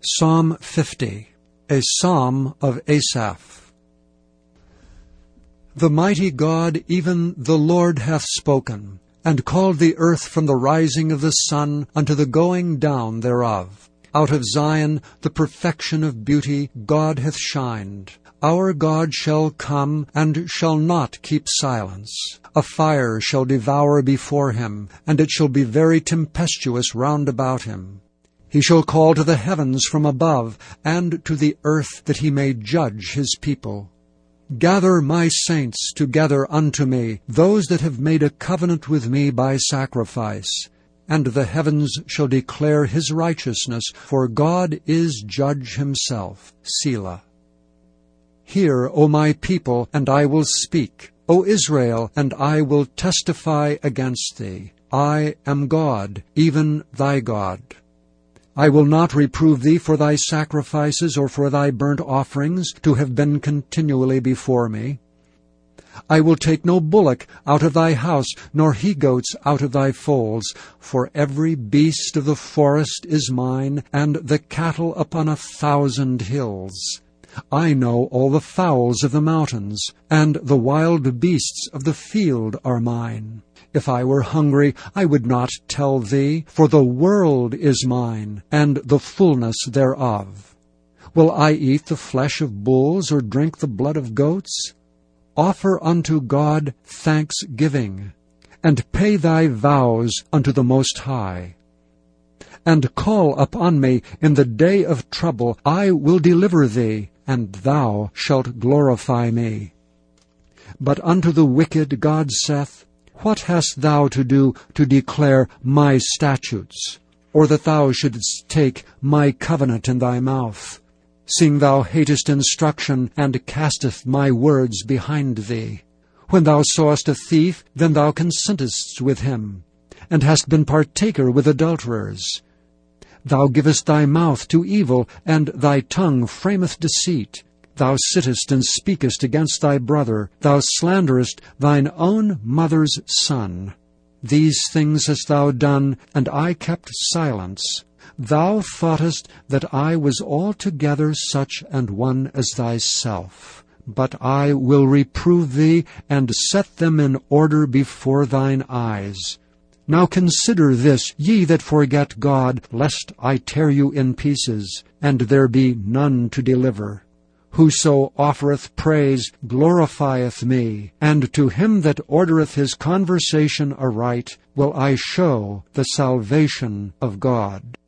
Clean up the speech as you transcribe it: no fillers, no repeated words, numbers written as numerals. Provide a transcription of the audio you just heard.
Psalm 50, a psalm of Asaph. The mighty God, even the Lord, hath spoken, and called the earth from the rising of the sun unto the going down thereof. Out of Zion the perfection of beauty God hath shined. Our God shall come, and shall not keep silence. A fire shall devour before him, and it shall be very tempestuous round about him. He shall call to the heavens from above, and to the earth, that he may judge his people. Gather my saints together unto me, those that have made a covenant with me by sacrifice. And the heavens shall declare his righteousness, for God is judge himself. Selah. Hear, O my people, and I will speak. O Israel, and I will testify against thee. I am God, even thy God. I will not reprove thee for thy sacrifices or for thy burnt offerings, to have been continually before me. I will take no bullock out of thy house, nor he-goats out of thy folds. For every beast of the forest is mine, and the cattle upon 1,000 hills. I know all the fowls of the mountains, and the wild beasts of the field are mine. If I were hungry, I would not tell thee, for the world is mine, and the fullness thereof. Will I eat the flesh of bulls, or drink the blood of goats? Offer unto God thanksgiving, and pay thy vows unto the Most High. And call upon me in the day of trouble. I will deliver thee, and thou shalt glorify me. But unto the wicked God saith, What hast thou to do to declare my statutes, or that thou shouldst take my covenant in thy mouth? Seeing thou hatest instruction, and casteth my words behind thee. When thou sawest a thief, then thou consentest with him, and hast been partaker with adulterers. Thou givest thy mouth to evil, and thy tongue frameth deceit. Thou sittest and speakest against thy brother. Thou slanderest thine own mother's son. These things hast thou done, and I kept silence. Thou thoughtest that I was altogether such an one as thyself. But I will reprove thee, and set them in order before thine eyes. Now consider this, ye that forget God, lest I tear you in pieces, and there be none to deliver. Whoso offereth praise glorifieth me, and to him that ordereth his conversation aright will I show the salvation of God.